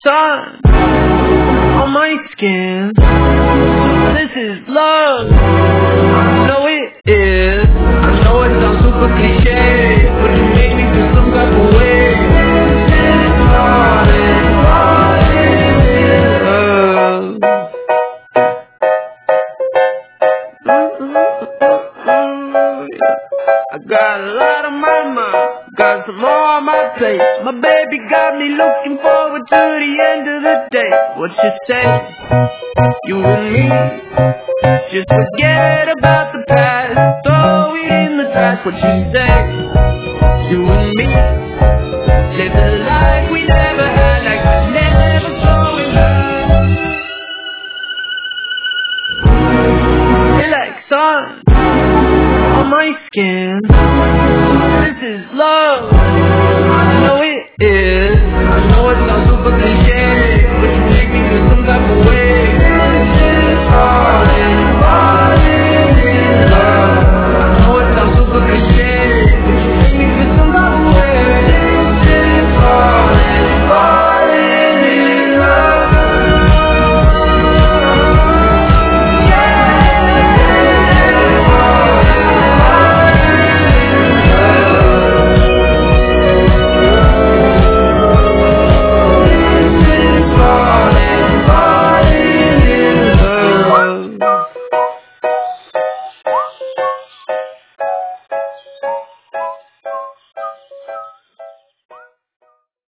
sun on my skin. This is love. I know it is. I know it sounds super cliche, but you made me feel some type of way. I got a lot on my mind, got some more on my plate. My baby got me looking forward to the end of the day. What you say? You and me, just forget about the past, throw it in the trash. What you say? You and me, live the life we never had, like we're never going back. Feel like sun on my skin. This is love. I know it is. I know it sounds super cliche,